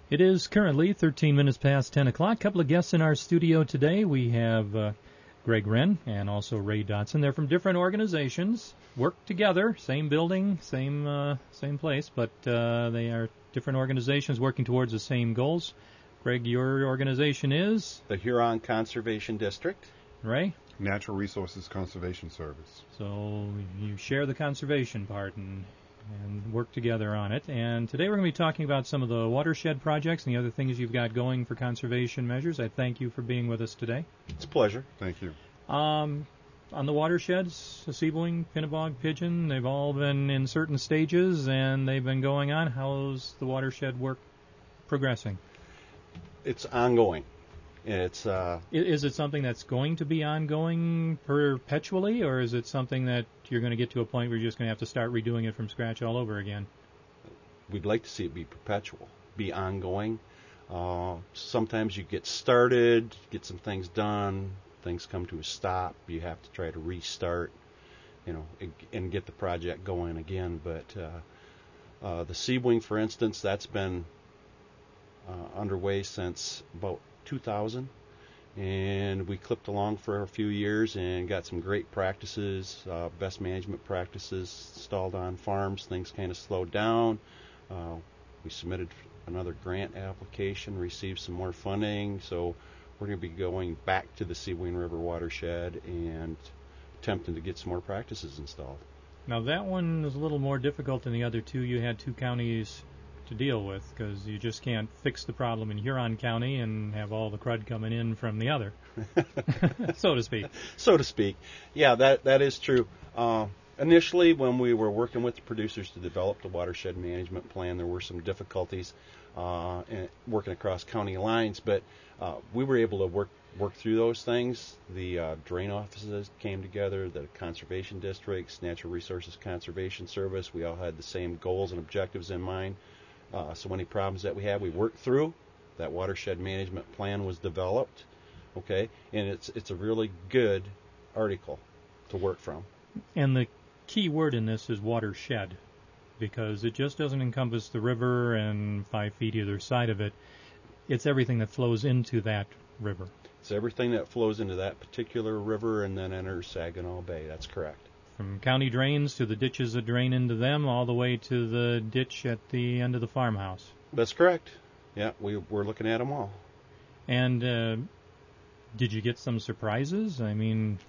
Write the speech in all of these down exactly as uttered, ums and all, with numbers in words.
It is currently thirteen minutes past ten o'clock. A couple of guests in our studio today. We have uh, Greg Wren and also Ray Dotson. They're from different organizations, work together, same building, same uh, same place, but uh, they are different organizations working towards the same goals. Greg, your organization is? The Huron Conservation District. Ray? Natural Resources Conservation Service. So you share the conservation part and and work together on it. And today we're going to be talking about some of the watershed projects and the other things you've got going for conservation measures. I thank you for being with us today. It's a pleasure. Thank you. Um, on the watersheds, Seaboing, Pinnebog, Pigeon, they've all been in certain stages and they've been going on. How's the watershed work progressing? It's ongoing. It's uh, Is it something that's going to be ongoing perpetually, or is it something that you're going to get to a point where you're just going to have to start redoing it from scratch all over again? We'd like to see it be perpetual, be ongoing. Uh, sometimes you get started, get some things done, things come to a stop. You have to try to restart, you know, and, and get the project going again. But uh, uh, the Seaboing, for instance, that's been uh, underway since about two thousand, and we clipped along for a few years and got some great practices, uh, best management practices installed on farms. Things kind of slowed down. Uh, we submitted another grant application, received some more funding, so we're going to be going back to the Seaboing River watershed and attempting to get some more practices installed. Now that one is a little more difficult than the other two. You had two counties to deal with, because you just can't fix the problem in Huron County and have all the crud coming in from the other, so to speak. So to speak. Yeah, that that is true. Uh, initially, when we were working with the producers to develop the watershed management plan, there were some difficulties uh, in working across county lines, but uh, we were able to work work through those things. The uh, drain offices came together, the conservation districts, Natural Resources Conservation Service. We all had the same goals and objectives in mind. Uh, so any problems that we had, we worked through. That watershed management plan was developed, okay, and it's it's a really good article to work from. And the key word in this is watershed, because it just doesn't encompass the river and five feet either side of it. It's everything that flows into that river. It's everything that flows into that particular river and then enters Saginaw Bay. That's correct. From county drains to the ditches that drain into them, all the way to the ditch at the end of the farmhouse. That's correct. Yeah, we, we're looking at them all. And uh, did you get some surprises? I mean,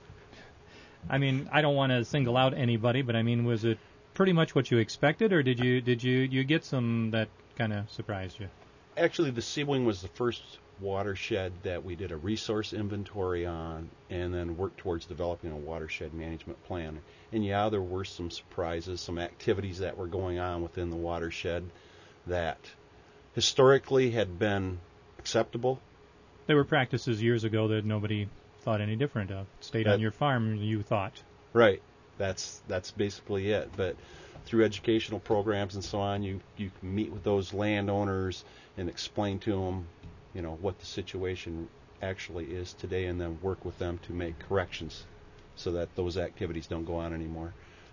I mean, I don't want to single out anybody, but I mean, was it pretty much what you expected, or did you did you you get some that kind of surprised you? Actually, the Seaboing was the first watershed that we did a resource inventory on and then worked towards developing a watershed management plan. And yeah, there were some surprises, some activities that were going on within the watershed that historically had been acceptable. There were practices years ago that nobody thought any different of. Stayed that, on your farm, you thought. Right. That's that's basically it. But through educational programs and so on, you, you can meet with those landowners and explain to them, you know, what the situation actually is today, and then work with them to make corrections so that those activities don't go on anymore.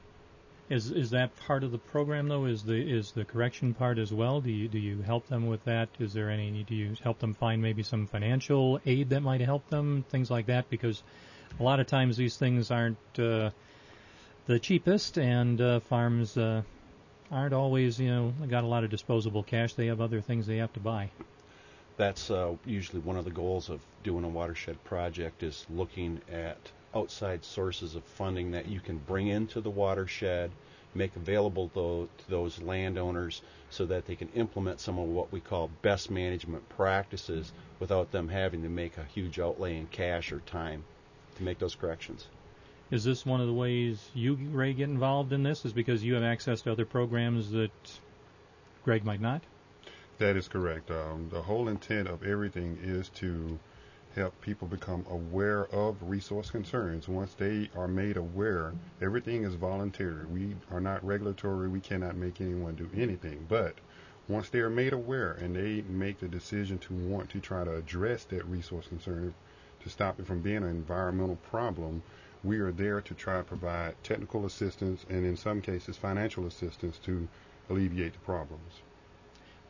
Is is that part of the program, though? Is the is the correction part as well? Do you do you help them with that? Is there any? Do you help them find maybe some financial aid that might help them, things like that? Because a lot of times these things aren't uh, the cheapest, and uh, farms uh, aren't always, you know, got a lot of disposable cash. They have other things they have to buy. That's uh, usually one of the goals of doing a watershed project, is looking at outside sources of funding that you can bring into the watershed, make available to, to those landowners so that they can implement some of what we call best management practices without them having to make a huge outlay in cash or time to make those corrections. Is this one of the ways you, Ray, get involved in this? Is because you have access to other programs that Greg might not? That is correct. Um, the whole intent of everything is to help people become aware of resource concerns. Once they are made aware, everything is voluntary. We are not regulatory. We cannot make anyone do anything. But once they are made aware and they make the decision to want to try to address that resource concern to stop it from being an environmental problem, we are there to try to provide technical assistance and in some cases financial assistance to alleviate the problems.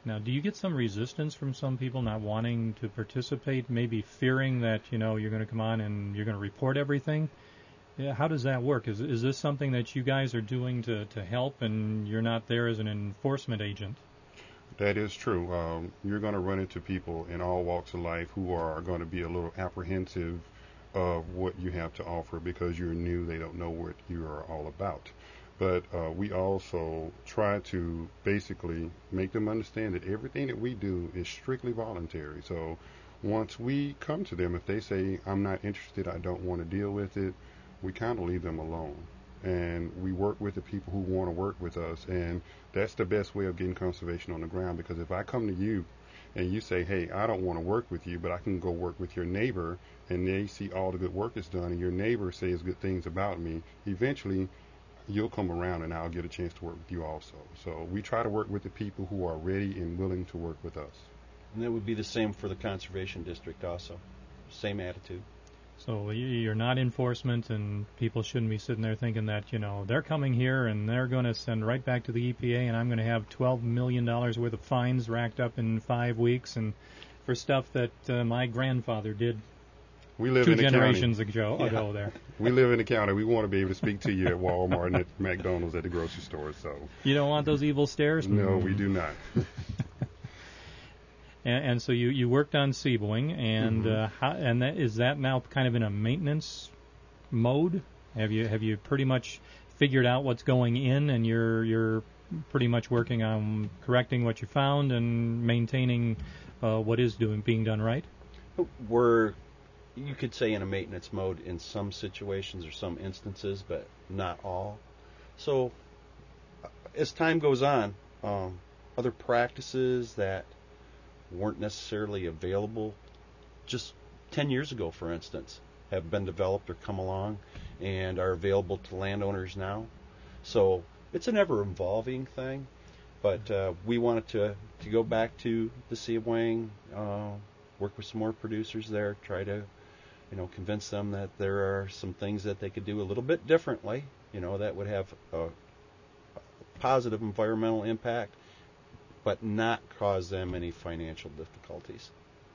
Now, do you get some resistance from some people not wanting to participate, maybe fearing that, you know, you're going to come on and you're going to report everything? Yeah, how does that work? Is is this something that you guys are doing to, to help, and you're not there as an enforcement agent? That is true. Um, you're going to run into people in all walks of life who are going to be a little apprehensive of what you have to offer because you're new. They don't know what you are all about. But uh, we also try to basically make them understand that everything that we do is strictly voluntary. So once we come to them, if they say, I'm not interested, I don't want to deal with it, we kind of leave them alone. And we work with the people who want to work with us. And that's the best way of getting conservation on the ground, because if I come to you and you say, hey, I don't want to work with you, but I can go work with your neighbor, and they see all the good work that's done, and your neighbor says good things about me, eventually you'll come around and I'll get a chance to work with you also. So we try to work with the people who are ready and willing to work with us. And that would be the same for the Conservation District also. Same attitude. So you're not enforcement, and people shouldn't be sitting there thinking that, you know, they're coming here and they're going to send right back to the E P A and I'm going to have twelve million dollars worth of fines racked up in five weeks and for stuff that uh, my grandfather did we live two in the generations county. ago, Yeah. ago there. We live in the county. We want to be able to speak to you at Walmart and at McDonald's, at the grocery store. So You don't want those evil stares? no, we do not. And, and so you, you worked on Seaboing, and Mhm. uh, how, and that, is that now kind of in a maintenance mode? Have you have you pretty much figured out what's going in, and you're you're pretty much working on correcting what you found and maintaining uh, what is doing being done right? We're, you could say, in a maintenance mode in some situations or some instances, but not all. So uh, as time goes on, um, other practices that weren't necessarily available just ten years ago, for instance, have been developed or come along and are available to landowners now. So it's an ever-evolving thing, but uh, we wanted to, to go back to the Seaboing, uh, work with some more producers there, try to, you know, convince them that there are some things that they could do a little bit differently, you know, that would have a positive environmental impact, but not cause them any financial difficulties.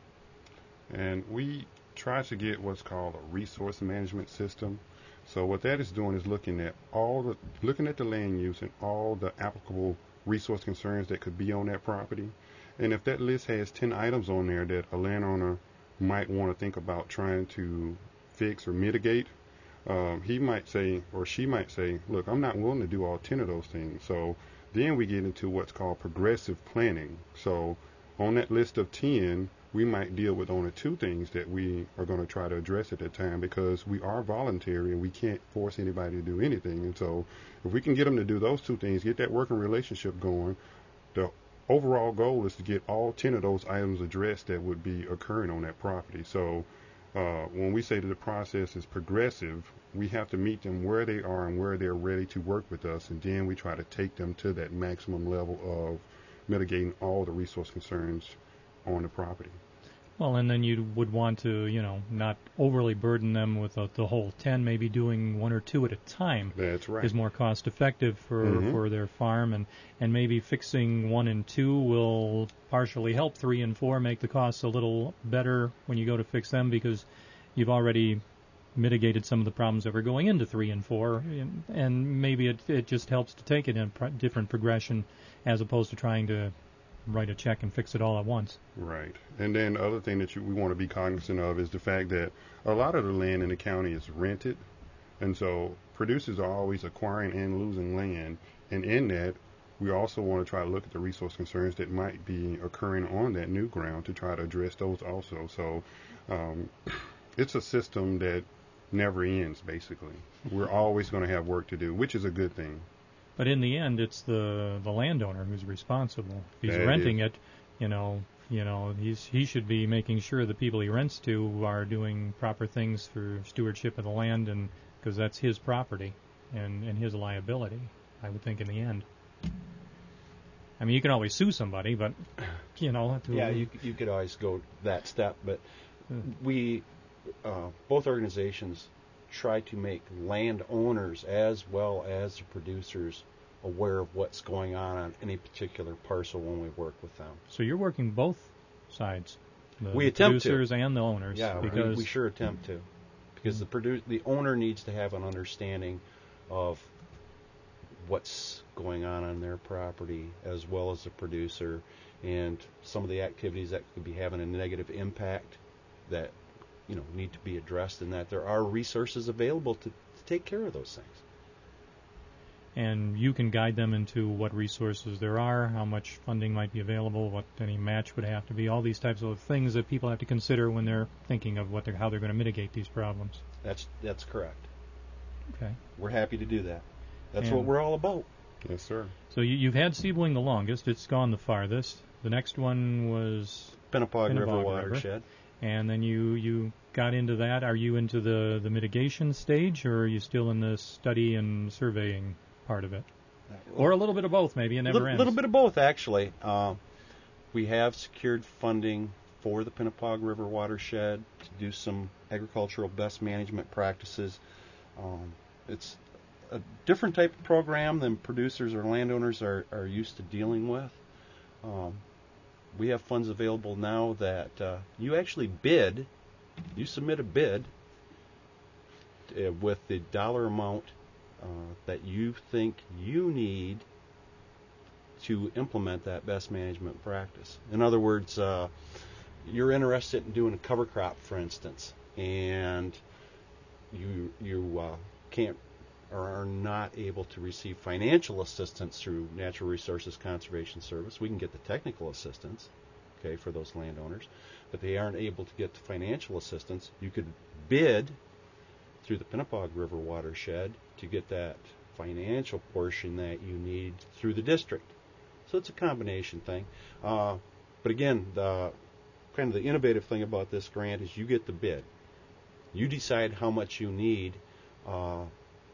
And we try to get what's called a resource management system. So what that is doing is looking at all the looking at the land use and all the applicable resource concerns that could be on that property. And if that list has ten items on there that a landowner might want to think about trying to fix or mitigate, um, he might say, or she might say, look, I'm not willing to do all ten of those things. So then we get into what's called progressive planning. So on that list of ten, we might deal with only two things that we are going to try to address at that time, because we are voluntary and we can't force anybody to do anything. And so if we can get them to do those two things, get that working relationship going, the overall goal is to get all ten of those items addressed that would be occurring on that property. So uh, when we say that the process is progressive, we have to meet them where they are and where they're ready to work with us, and then we try to take them to that maximum level of mitigating all the resource concerns on the property. Well, and then you would want to, you know, not overly burden them with the, the whole ten, maybe doing one or two at a time. That's right. Is more cost effective for, Mhm. for their farm, and, and maybe fixing one and two will partially help three and four make the costs a little better when you go to fix them, because you've already mitigated some of the problems that were going into three and four, and, and maybe it, it just helps to take it in a pro- different progression as opposed to trying to write a check and fix it all at once. Right. And then the other thing that you, we want to be cognizant of is the fact that a lot of the land in the county is rented. And so producers are always acquiring and losing land. And in that, we also want to try to look at the resource concerns that might be occurring on that new ground to try to address those also. So um, it's a system that never ends, basically. We're always going to have work to do, which is a good thing. But in the end, it's the the landowner who's responsible. If he's That renting is. it, you know, you know, he's he should be making sure the people he rents to are doing proper things for stewardship of the land, and because that's his property and and his liability, I would think in the end. I mean, you can always sue somebody, but you know, to, Yeah, you you could always go that step, but we, uh, both organizations, try to make landowners as well as the producers aware of what's going on on any particular parcel when we work with them. So you're working both sides, the We attempt to. producers and the owners. Yeah, we, because we sure attempt to, because the produ- the owner needs to have an understanding of what's going on on their property, as well as the producer, and some of the activities that could be having a negative impact that, you know, need to be addressed, and that there are resources available to, to take care of those things. and you can guide them into what resources there are, how much funding might be available, what any match would have to be, all these types of things that people have to consider when they're thinking of what they're, how they're going to mitigate these problems. That's that's correct. Okay. We're happy to do that. That's And- what we're all about. Yes, sir. So you, you've had Siebling the longest. It's gone the farthest. The next one was, Pinnipog River Pinnipog River. watershed. and then you, you got into that. Are you into the, the mitigation stage, or are you still in the study and surveying part of it? Or a little bit of both, maybe. It never little, ends. little bit of both, actually. Uh, we have secured funding for the Pinnipog River watershed to do some agricultural best management practices. Um, it's a different type of program than producers or landowners are, are used to dealing with. Um, we have funds available now that uh, you actually bid, you submit a bid uh, with the dollar amount uh, that you think you need to implement that best management practice. In other words, uh, you're interested in doing a cover crop, for instance, and you you uh, can't or are not able to receive financial assistance through Natural Resources Conservation Service. We can get the technical assistance, okay, for those landowners, but they aren't able to get the financial assistance. You could bid through the Pinnipog River watershed to get that financial portion that you need through the district. So it's a combination thing. Uh, but again, the kind of the innovative thing about this grant is you get the bid. You decide how much you need. Uh,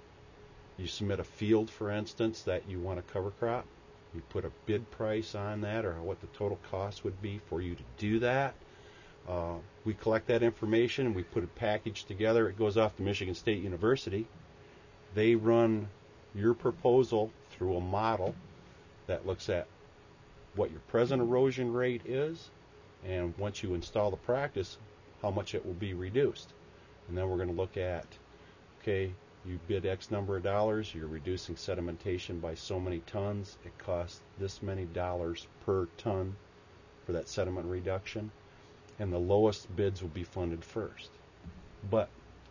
you submit a field, for instance, that you want a cover crop. You put a bid price on that, or what the total cost would be for you to do that. Uh, we collect that information and we put a package together. It goes off to Michigan State University. They run your proposal through a model that looks at what your present erosion rate is, and once you install the practice, how much it will be reduced. And then we're going to look at, okay, you bid X number of dollars, you're reducing sedimentation by so many tons, it costs this many dollars per ton for that sediment reduction, and the lowest bids will be funded first. But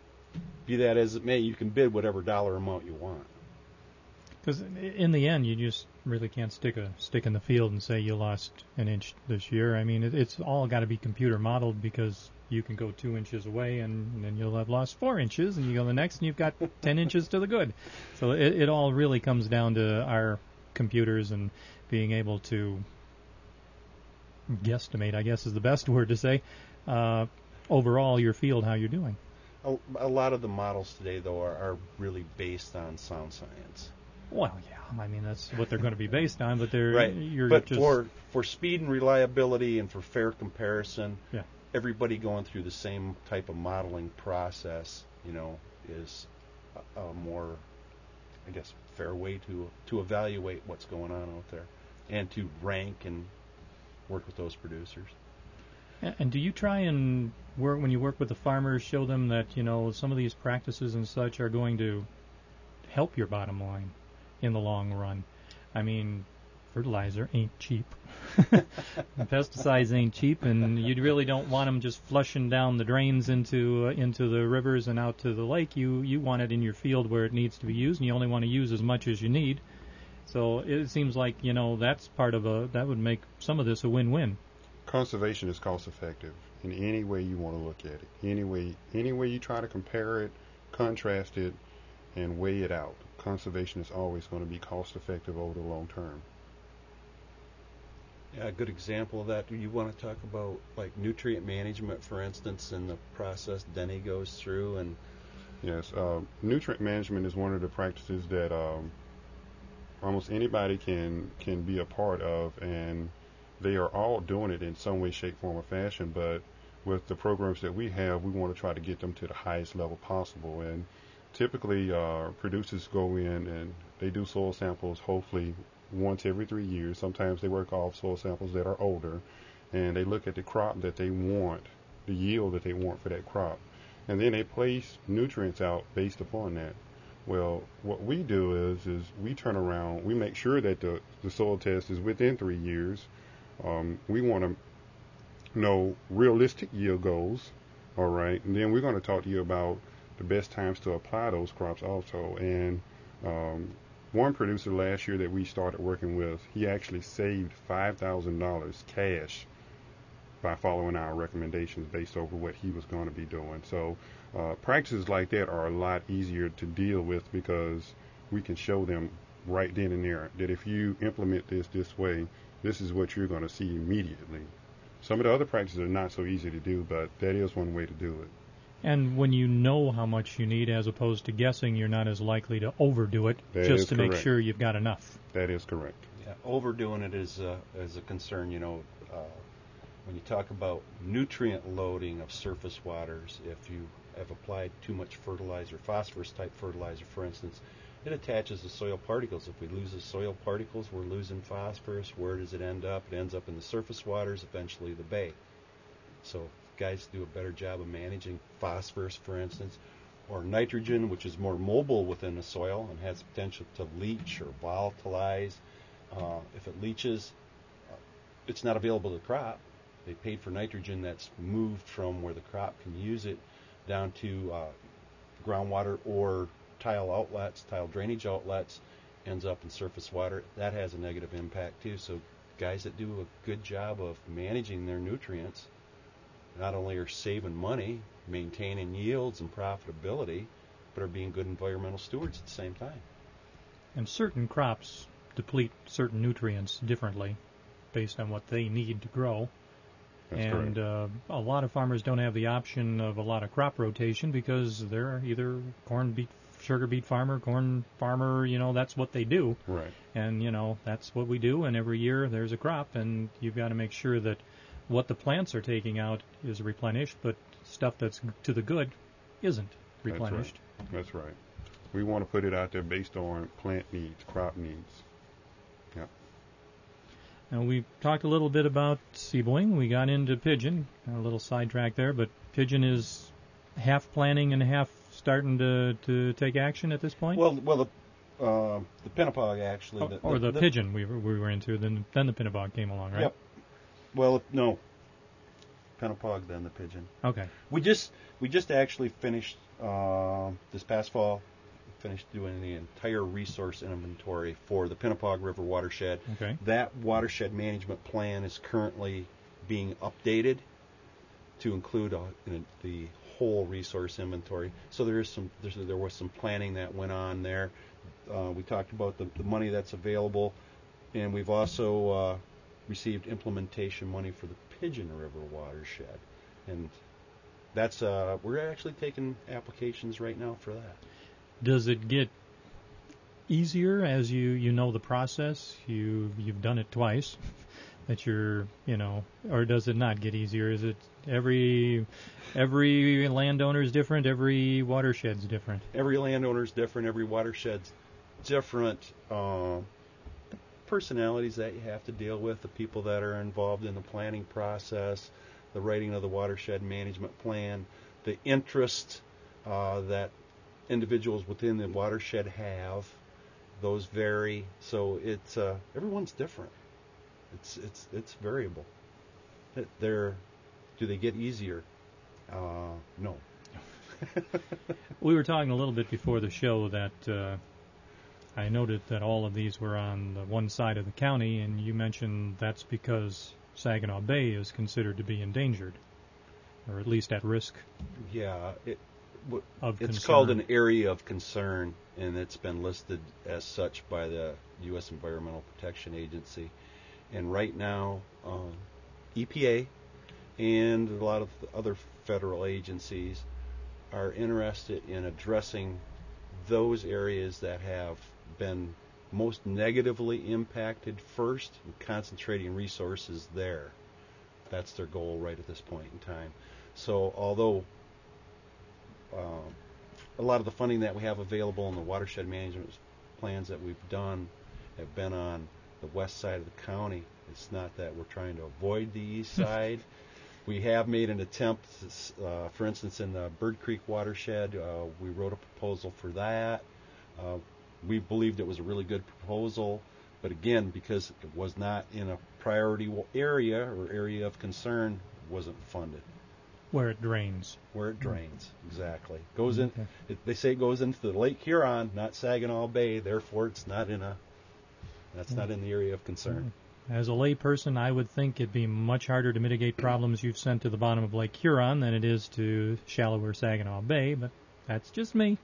be that as it may, you can bid whatever dollar amount you want. Because in the end, you just really can't stick a stick in the field and say you lost an inch this year. I mean, it, it's all got to be computer modeled, because you can go two inches away and then you'll have lost four inches, and you go the next and you've got ten inches to the good. So it, it all really comes down to our computers and being able to guesstimate, I guess is the best word to say, uh, overall your field, how you're doing. A, a lot of the models today, though, are, are really based on sound science. Well, yeah, I mean, that's what they're going to be based on, but they're Right. you're But just for, for speed and reliability and for fair comparison, yeah. everybody going through the same type of modeling process, you know, is a, a more, I guess, fair way to to evaluate what's going on out there, and to rank and work with those producers. And and do you try and work, when you work with the farmers, show them that, you know, some of these practices and such are going to help your bottom line in the long run? I mean, fertilizer ain't cheap. Pesticides ain't cheap, and you really don't want them just flushing down the drains into uh, into the rivers and out to the lake. You you want it in your field where it needs to be used, and you only want to use as much as you need. So it seems like, you know, that's part of a that would make some of this a win-win. Conservation is cost effective in any way you want to look at it. Any way, any way you try to compare it, contrast it, and weigh it out. Conservation is always going to be cost effective over the long term. Yeah, a good example of that. Do you want to talk about like nutrient management, for instance, and the process Denny goes through? And Yes, uh, nutrient management is one of the practices that um, almost anybody can can be a part of, and they are all doing it in some way, shape, form, or fashion. But with the programs that we have, we want to try to get them to the highest level possible. And typically uh, producers go in and they do soil samples hopefully once every three years. Sometimes they work off soil samples that are older, and they look at the crop that they want, the yield that they want for that crop, and then they place nutrients out based upon that. Well, what we do is is we turn around, we make sure that the, the soil test is within three years. Um, we want to know realistic yield goals, all right, and then we're going to talk to you about the best times to apply those crops also. And um, one producer last year that we started working with, he actually saved five thousand dollars cash by following our recommendations based over what he was going to be doing. So uh, practices like that are a lot easier to deal with because we can show them right then and there that if you implement this this way, this is what you're going to see immediately. Some of the other practices are not so easy to do, but that is one way to do it. And when you know how much you need, as opposed to guessing, you're not as likely to overdo it, That just is to correct. make sure you've got enough. That is correct. Yeah, overdoing it is a, is a concern. You know, uh, when you talk about nutrient loading of surface waters, if you have applied too much fertilizer, phosphorus type fertilizer, for instance, it attaches to soil particles. If we lose the soil particles, we're losing phosphorus. Where does it end up? It ends up in the surface waters, eventually the bay. So guys do a better job of managing phosphorus, for instance, or nitrogen, which is more mobile within the soil and has potential to leach or volatilize. Uh, if it leaches, uh, it's not available to the crop. They paid for nitrogen that's moved from where the crop can use it down to uh, groundwater or tile outlets, tile drainage outlets, ends up in surface water. That has a negative impact too. So guys that do a good job of managing their nutrients not only are saving money, maintaining yields and profitability, but are being good environmental stewards at the same time. And certain crops deplete certain nutrients differently based on what they need to grow. That's and uh, a lot of farmers don't have the option of a lot of crop rotation because they're either corn beet, sugar beet farmer, corn farmer, you know, that's what they do. Right. And, you know, that's what we do, and every year there's a crop, and you've got to make sure that what the plants are taking out is replenished, but stuff that's to the good isn't replenished. That's right. That's right. We want to put it out there based on plant needs, crop needs. Yep. And we talked a little bit about seedling. We got into pigeon, a little sidetrack there, but pigeon is half planning and half starting to, to take action at this point? Well, well, the uh, the Pinnipog actually, Oh, the, or the, the pigeon we were, we were into, then then the Pinnipog came along, right? Yep. Well, no, Pinnipog, then the pigeon. Okay. We just we just actually finished uh, this past fall. Finished doing the entire resource inventory for the Pinnipog River watershed. Okay. That watershed management plan is currently being updated to include uh, in the whole resource inventory. So there is some there's, there was some planning that went on there. Uh, we talked about the, the money that's available, and we've also uh, received implementation money for the Pigeon River watershed, and that's uh, we're actually taking applications right now for that. Does it get easier as you, you know the process? You you've done it twice. That you're you know, or does it not get easier? Is it every every landowner is different? Every watershed's different. Every landowner's different. Every watershed's different. Uh, personalities that you have to deal with, the people that are involved in the planning process, the writing of the watershed management plan, the interest uh, that individuals within the watershed have, those vary. So it's uh, everyone's different. It's it's it's variable. They're, do they get easier? Uh, no. We were talking a little bit before the show that uh, I noted that all of these were on the one side of the county, and you mentioned that's because Saginaw Bay is considered to be endangered, or at least at risk. Yeah, it, w- Of it's concern. called an area of concern, and it's been listed as such by the U S Environmental Protection Agency. And right now, um, E P A and a lot of the other federal agencies are interested in addressing those areas that have been most negatively impacted first and concentrating resources there. That's their goal right at this point in time. So although um, a lot of the funding that we have available in the watershed management plans that we've done have been on the west side of the county. It's not that we're trying to avoid the east side. We have made an attempt, uh, for instance, in the Bird Creek watershed. Uh, we wrote a proposal for that. Uh, we believed it was a really good proposal, but again, because it was not in a priority area or area of concern, wasn't funded. Where it drains. Where it drains, exactly. Goes in. Okay. It, they say it goes into the Lake Huron, not Saginaw Bay. Therefore, it's not in a. That's not in the area of concern. As a layperson, I would think it'd be much harder to mitigate problems you've sent to the bottom of Lake Huron than it is to shallower Saginaw Bay, but that's just me.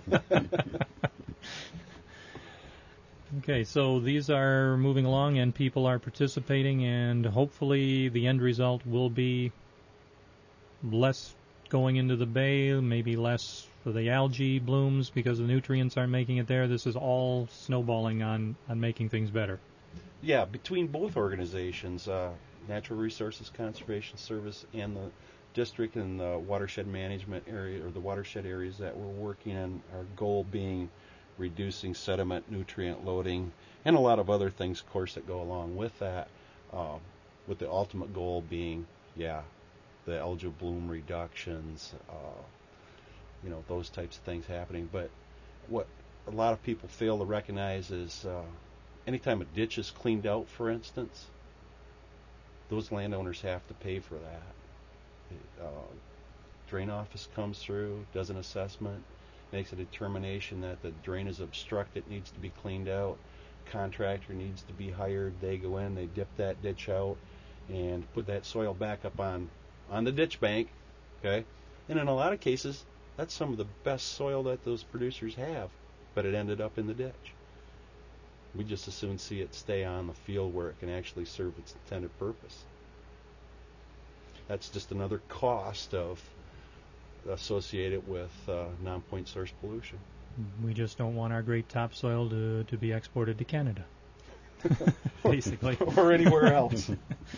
Okay, so these are moving along and people are participating, and hopefully the end result will be less going into the bay, maybe less for the algae blooms because the nutrients aren't making it there. This is all snowballing on, on making things better. Yeah, between both organizations, uh, Natural Resources Conservation Service and the district and the watershed management area, or the watershed areas that we're working on, our goal being reducing sediment, nutrient loading, and a lot of other things, of course, that go along with that, uh, with the ultimate goal being, yeah, the algal bloom reductions, uh, you know, those types of things happening. But what a lot of people fail to recognize is uh, anytime a ditch is cleaned out, for instance, those landowners have to pay for that. Uh, drain office comes through, does an assessment, makes a determination that the drain is obstructed, needs to be cleaned out. Contractor needs to be hired. They go in, they dip that ditch out, and put that soil back up on, on the ditch bank. Okay, and in a lot of cases, that's some of the best soil that those producers have, but it ended up in the ditch. We just as soon see it stay on the field where it can actually serve its intended purpose. That's just another cost of associated with uh, non-point source pollution. We just don't want our great topsoil to, to be exported to Canada, basically. Or anywhere else.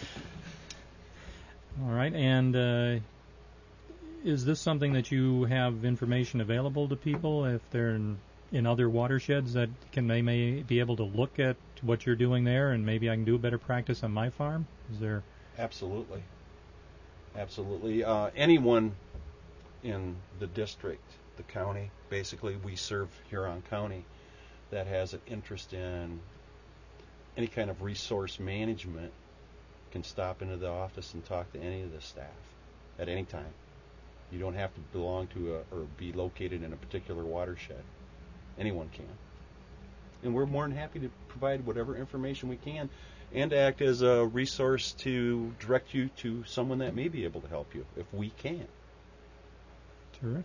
All right, and uh, is this something that you have information available to people if they're in, in other watersheds that can they may be able to look at what you're doing there and maybe I can do a better practice on my farm? Is there? Absolutely. Absolutely. Uh, anyone in the district, the county, basically we serve Huron County, that has an interest in any kind of resource management can stop into the office and talk to any of the staff at any time. You don't have to belong to a, or be located in a particular watershed. Anyone can. And we're more than happy to provide whatever information we can and to act as a resource to direct you to someone that may be able to help you if we can. Terrific.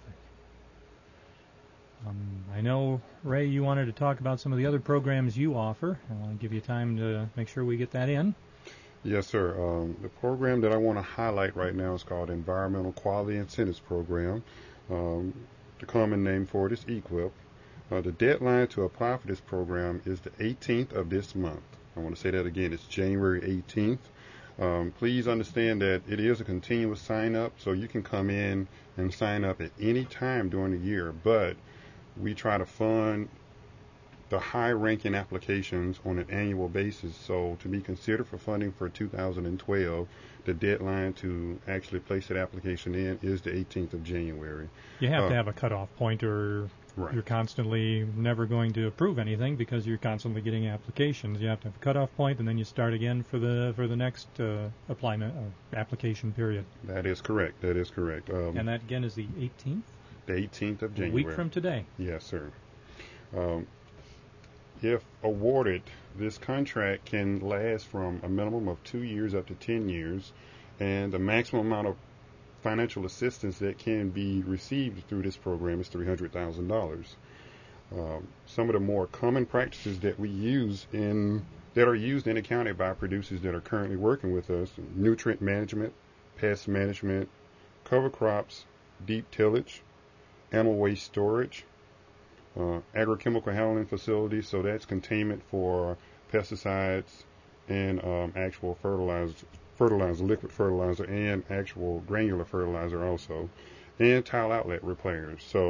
Um, I know, Ray, you wanted to talk about some of the other programs you offer. I want to give you time to make sure we get that in. Yes, sir. Um, the program that I want to highlight right now is called Environmental Quality Incentives Program. Um, the common name for it is E Q I P. Uh, the deadline to apply for this program is the eighteenth of this month. I want to say that again. It's January eighteenth. Um, please understand that it is a continuous sign-up, so you can come in and sign up at any time during the year, but we try to fund the high-ranking applications on an annual basis. So to be considered for funding for two thousand twelve, the deadline to actually place that application in is the eighteenth of January. You have uh, to have a cutoff point or right. You're constantly never going to approve anything because you're constantly getting applications. You have to have a cutoff point, and then you start again for the for the next uh, applyment uh, application period. That is correct. That is correct. Um, and that again is the eighteenth? The eighteenth of A January. week from today. Yes, sir. Um, if awarded, this contract can last from a minimum of two years up to ten years, and the maximum amount of financial assistance that can be received through this program is three hundred thousand dollars. Um, some of the more common practices that we use in that are used in the county by producers that are currently working with us: nutrient management, pest management, cover crops, deep tillage, animal waste storage, uh, agrochemical handling facilities, so that's containment for pesticides and um, actual fertilizer, fertilizer, liquid fertilizer, and actual granular fertilizer also, and tile outlet repairs. So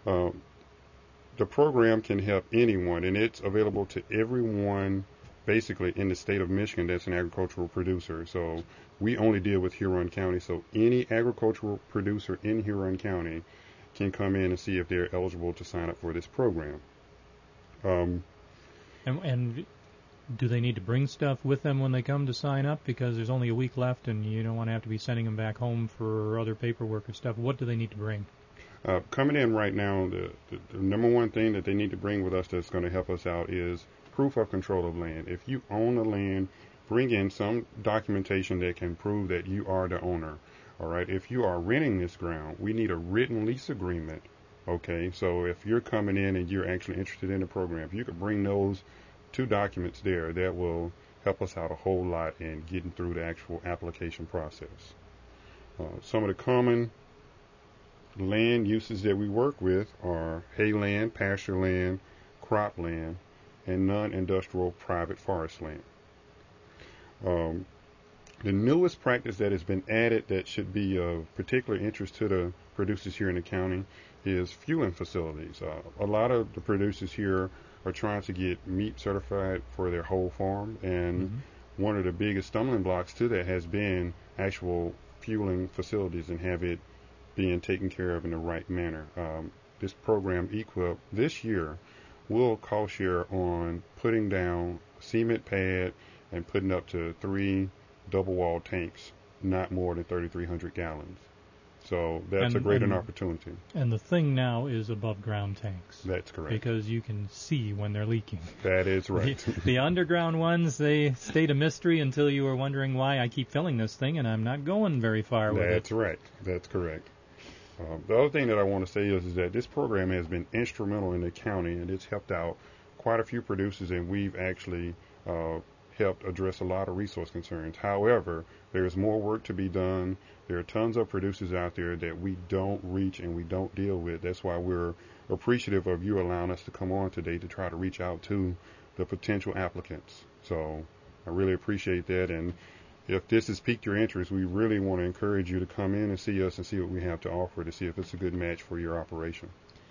Uh, the program can help anyone, and it's available to everyone basically in the state of Michigan that's an agricultural producer. So we only deal with Huron County, so any agricultural producer in Huron County can come in and see if they're eligible to sign up for this program. Um, and, and do they need to bring stuff with them when they come to sign up? Because there's only a week left and you don't want to have to be sending them back home for other paperwork or stuff. What do they need to bring? Uh, coming in right now, the, the, the number one thing that they need to bring with us that's going to help us out is proof of control of land. If you own the land, bring in some documentation that can prove that you are the owner. All right. If you are renting this ground, we need a written lease agreement. Okay. So if you're coming in and you're actually interested in the program, if you could bring those two documents there, that will help us out a whole lot in getting through the actual application process. Uh, some of the common land uses that we work with are hayland, pasture land, cropland, and non-industrial private forest land. Um, the newest practice that has been added that should be of particular interest to the producers here in the county is fueling facilities. Uh, a lot of the producers here are trying to get meat certified for their whole farm, and mm-hmm. one of the biggest stumbling blocks to that has been actual fueling facilities and have it being taken care of in the right manner. Um, this program, Equip, this year will cost share on putting down a cement pad and putting up to three double-wall tanks, not more than thirty-three hundred gallons. So that's and, a great and, an opportunity. And the thing now is above-ground tanks. That's correct. Because you can see when they're leaking. That is right. The, the underground ones, they stayed a mystery until you were wondering why I keep filling this thing and I'm not going very far with it. That's right. That's correct. Uh, the other thing that I want to say is, is that this program has been instrumental in the county, and it's helped out quite a few producers, and we've actually uh, helped address a lot of resource concerns. However, there's more work to be done. There are tons of producers out there that we don't reach and we don't deal with. That's why we're appreciative of you allowing us to come on today to try to reach out to the potential applicants. So I really appreciate that, and if this has piqued your interest, we really want to encourage you to come in and see us and see what we have to offer to see if it's a good match for your operation.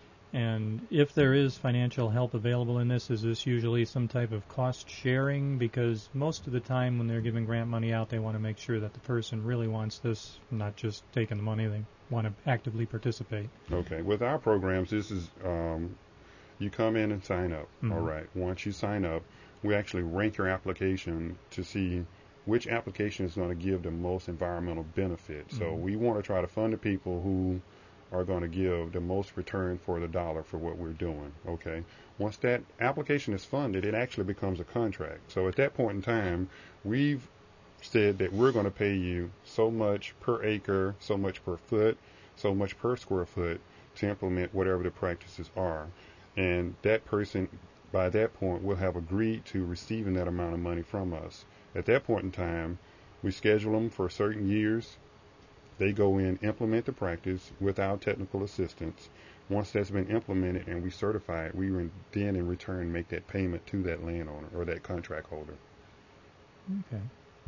And if there is financial help available in this, is this usually some type of cost sharing? Because most of the time when they're giving grant money out, they want to make sure that the person really wants this, not just taking the money. They want to actively participate. Okay. With our programs, this is um, you come in and sign up. Mm-hmm. All right. Once you sign up, we actually rank your application to see which application is going to give the most environmental benefit. Mm-hmm. So we want to try to fund the people who are going to give the most return for the dollar for what we're doing. Okay. Once that application is funded, it actually becomes a contract. So at that point in time, we've said that we're going to pay you so much per acre, so much per foot, so much per square foot to implement whatever the practices are. And that person, by that point, will have agreed to receiving that amount of money from us. At that point in time, we schedule them for certain years. They go in, implement the practice with our technical assistance. Once that's been implemented and we certify it, we then in return make that payment to that landowner or that contract holder. Okay.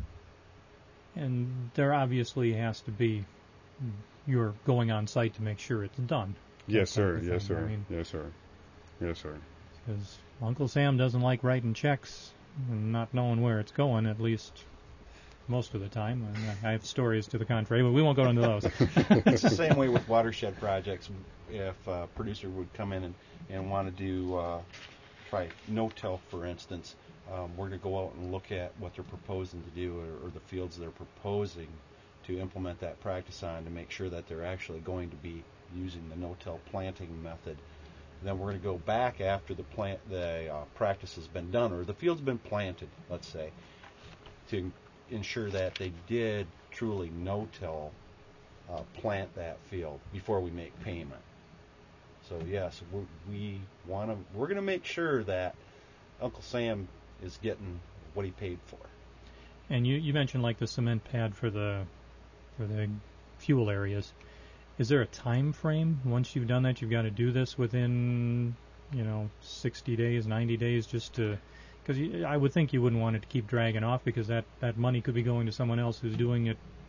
And there obviously has to be, you're going on site to make sure it's done. Yes, sir. Yes, thing. sir. I mean, yes, sir. Yes, sir. Because Uncle Sam doesn't like writing checks and not knowing where it's going, at least most of the time. And I have stories to the contrary, but we won't go into those. It's the same way with watershed projects. If a producer would come in and, and want to do, uh, try no-till, for instance, um, we're going to go out and look at what they're proposing to do or, or the fields they're proposing to implement that practice on to make sure that they're actually going to be using the no-till planting method. And then we're going to go back after the plant, the uh, practice has been done, or the field's been planted, let's say, to ensure that they did truly no-till uh, plant that field before we make payment. So yes, we're, we want to. We're going to make sure that Uncle Sam is getting what he paid for. And you, you mentioned like the cement pad for the for the fuel areas. Is there a time frame? Once you've done that, you've got to do this within, you know, sixty days, ninety days, just to, because I would think you wouldn't want it to keep dragging off, because that, that money could be going to someone else who's doing it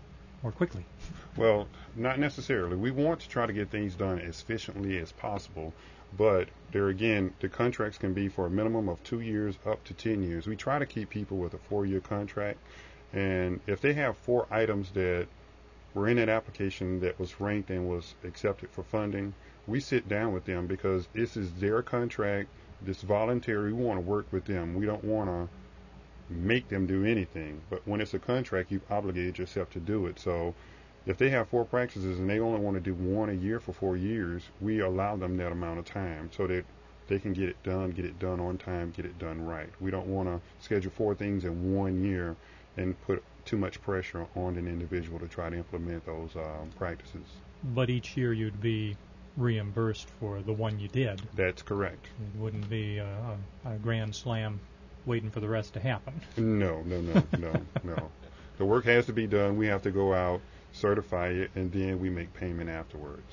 more quickly. Well, not necessarily. We want to try to get things done as efficiently as possible, but there again, the contracts can be for a minimum of two years up to ten years. We try to keep people with a four-year contract, and if they have four items that were in that application that was ranked and was accepted for funding, we sit down with them because this is their contract. This voluntary. We want to work with them. We don't want to make them do anything. But when it's a contract, you've obligated yourself to do it. So if they have four practices and they only want to do one a year for four years, we allow them that amount of time so that they can get it done, get it done on time, get it done right. We don't want to schedule four things in one year and put too much pressure on an individual to try to implement those um, practices. But each year you'd be reimbursed for the one you did. That's correct. It wouldn't be a, a, a grand slam waiting for the rest to happen. No, no, no, no, no. The work has to be done. We have to go out, certify it, and then we make payment afterwards.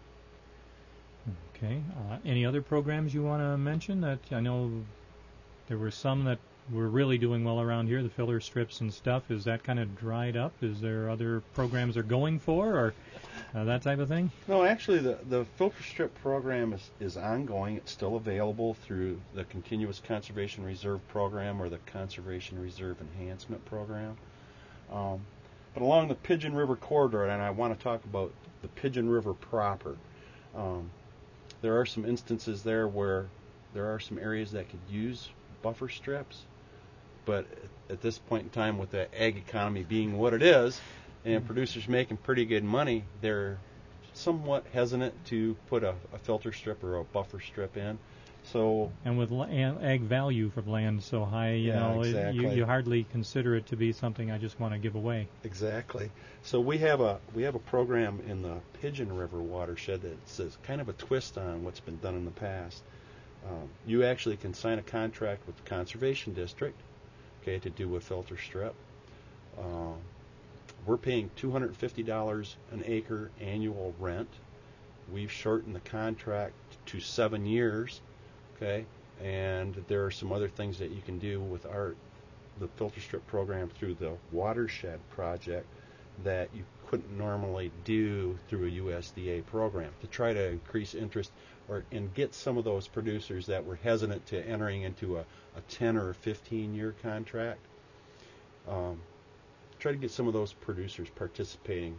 Okay. Uh, any other programs you want to mention? That I know there were some that were really doing well around here, the filler strips and stuff. Is that kind of dried up? Is there other programs they're going for, or uh, that type of thing? No, actually, the, the filter strip program is, is ongoing. It's still available through the Continuous Conservation Reserve Program or the Conservation Reserve Enhancement Program. Um, but along the Pigeon River corridor, and I want to talk about the Pigeon River proper, um, there are some instances there where there are some areas that could use buffer strips. But at this point in time, with the ag economy being what it is, and producers making pretty good money, they're somewhat hesitant to put a, a filter strip or a buffer strip in. So, and with la- ag value for land so high, you yeah, know, exactly. it, you, you hardly consider it to be something I just want to give away. Exactly. So we have a we have a program in the Pigeon River watershed that's kind of a twist on what's been done in the past. Um, you actually can sign a contract with the Conservation District, okay, to do a filter strip. Uh, we're paying two hundred fifty dollars an acre annual rent. We've shortened the contract to seven years, okay, and there are some other things that you can do with our the filter strip program through the watershed project that you couldn't normally do through a U S D A program to try to increase interest or and get some of those producers that were hesitant to entering into a, a ten or a fifteen year contract. Um, try to get some of those producers participating.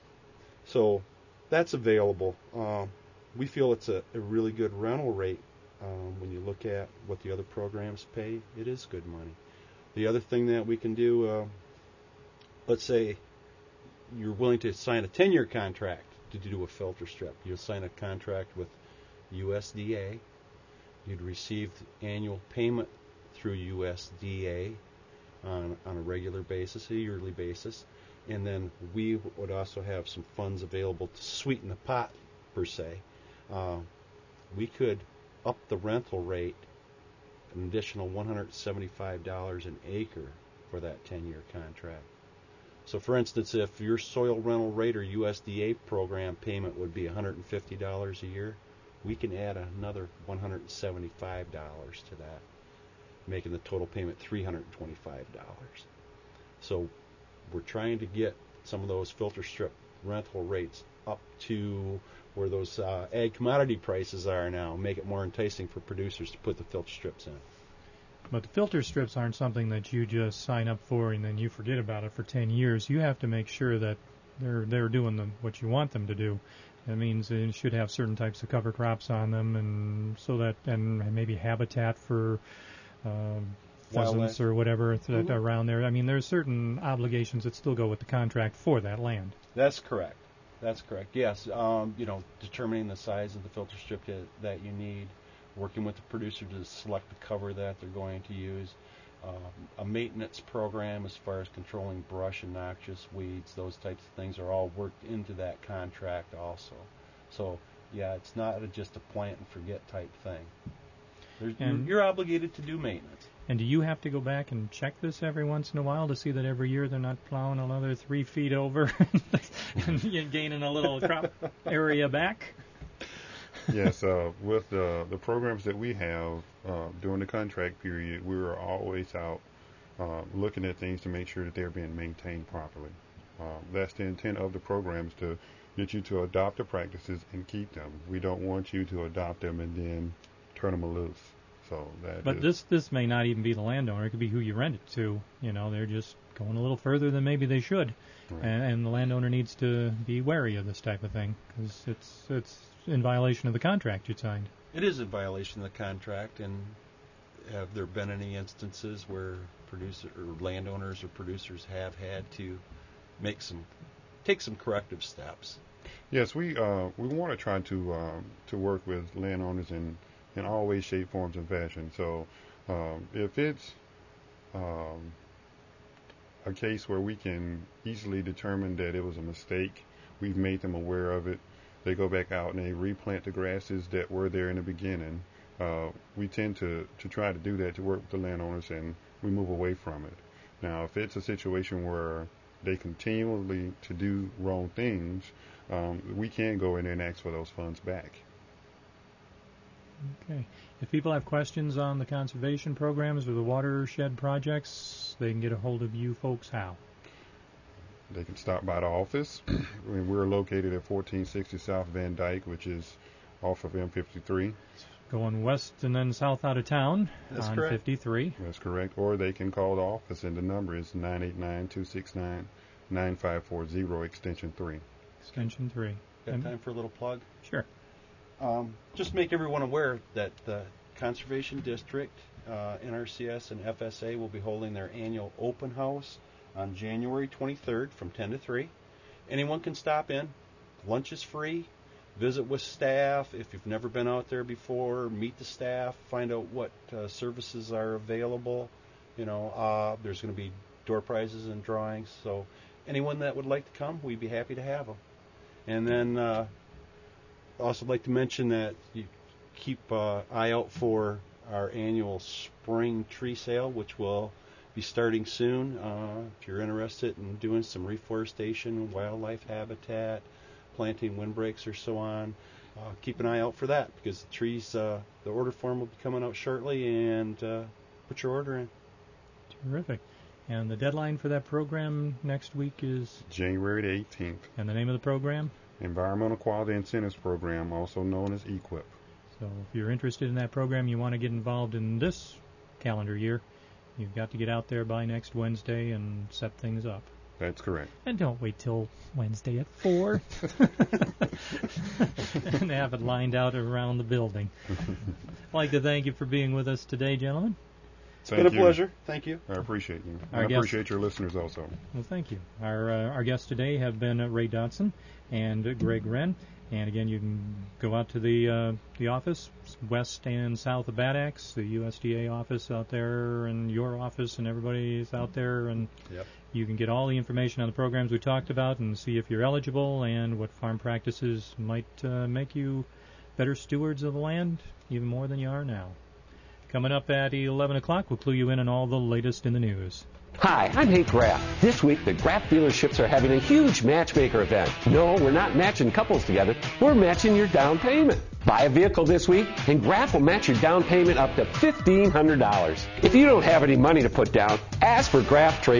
So that's available. Um, we feel it's a, a really good rental rate. Um, when you look at what the other programs pay, it is good money. The other thing that we can do, uh, let's say you're willing to sign a ten year contract to do a filter strip. You'll sign a contract with U S D A. You'd receive annual payment through U S D A on, on a regular basis, a yearly basis. And then we would also have some funds available to sweeten the pot, per se. Uh, we could up the rental rate an additional one hundred seventy-five dollars an acre for that ten year contract. So, for instance, if your soil rental rate or U S D A program payment would be one hundred fifty dollars a year, we can add another one hundred seventy-five dollars to that, making the total payment three hundred twenty-five dollars. So we're trying to get some of those filter strip rental rates up to where those uh, ag commodity prices are now, make it more enticing for producers to put the filter strips in. But the filter strips aren't something that you just sign up for and then you forget about it for ten years. You have to make sure that they're they're doing the, what you want them to do. That means it should have certain types of cover crops on them, and so that and maybe habitat for uh, pheasants Wildlife. or whatever that Mhm. around there. I mean, there's certain obligations that still go with the contract for that land. That's correct. That's correct. Yes. Um, you know, determining the size of the filter strip that, that you need, working with the producer to select the cover that they're going to use, um, a maintenance program as far as controlling brush and noxious weeds, those types of things are all worked into that contract also. So, yeah, it's not a, just a plant and forget type thing. There's, you're, And- you're obligated to do maintenance. And do you have to go back and check this every once in a while to see that every year they're not plowing another three feet over and you're gaining a little crop area back? Yes, uh, with the the programs that we have uh, during the contract period, we are always out uh, looking at things to make sure that they're being maintained properly. Uh, that's the intent of the programs, to get you to adopt the practices and keep them. We don't want you to adopt them and then turn them loose. So that But is, this this may not even be the landowner. It could be who you rent it to. You know, they're just going a little further than maybe they should, right. and, and the landowner needs to be wary of this type of thing because it's it's in violation of the contract you signed. It is in violation of the contract, and have there been any instances where producer or landowners or producers have had to make some, take some corrective steps? Yes, we uh, we want to try to um, to work with landowners in, in all ways, shape, forms, and fashion. So um, if it's um, a case where we can easily determine that it was a mistake, we've made them aware of it, they go back out and they replant the grasses that were there in the beginning. Uh, we tend to, to try to do that, to work with the landowners, and we move away from it. Now, if it's a situation where they continually to do wrong things, um, we can go in and ask for those funds back. Okay. If people have questions on the conservation programs or the watershed projects, they can get a hold of you folks how? They can stop by the office. We're located at fourteen sixty South Van Dyke, which is off of M fifty-three. Going west and then south out of town That's on correct. fifty-three. That's correct. Or they can call the office, and the number is nine eight nine, two six nine, nine five four zero, extension three. Extension three. Got Um, time for a little plug? Sure. Um, just make everyone aware that the Conservation District, uh, N R C S, and F S A will be holding their annual open house on January twenty-third from ten to three. Anyone can stop in. Lunch is free. Visit with staff. If you've never been out there before, meet the staff. Find out what uh, services are available. You know, uh, there's going to be door prizes and drawings. So anyone that would like to come, we'd be happy to have them. And then uh, also like to mention that you keep uh, eye out for our annual spring tree sale, which will be starting soon. Uh, if you're interested in doing some reforestation, wildlife habitat, planting windbreaks or so on, uh, keep an eye out for that, because the trees, uh, the order form will be coming out shortly, and uh, put your order in. Terrific. And the deadline for that program next week is, January the eighteenth. and the name of the program? Environmental Quality Incentives Program, also known as E Q I P. So if you're interested in that program, you want to get involved in this calendar year, you've got to get out there by next Wednesday and set things up. That's correct. And don't wait till Wednesday at four and have it lined out around the building. I'd like to thank you for being with us today, gentlemen. It's Thank been a you. pleasure. Thank you. I appreciate you. Our I guest- appreciate your listeners also. Well, thank you. Our uh, our guests today have been uh, Ray Dotson and uh, Greg Wren. And again, you can go out to the uh, the office, west and south of Bad Axe, the U S D A office out there, and your office, and everybody's out there, and Yep. you can get all the information on the programs we talked about and see if you're eligible and what farm practices might uh, make you better stewards of the land, even more than you are now. Coming up at eleven o'clock, we'll clue you in on all the latest in the news. Hi, I'm Hank Graff. This week, the Graff dealerships are having a huge matchmaker event. No, we're not matching couples together. We're matching your down payment. Buy a vehicle this week, and Graff will match your down payment up to fifteen hundred dollars. If you don't have any money to put down, ask for Graff Trade.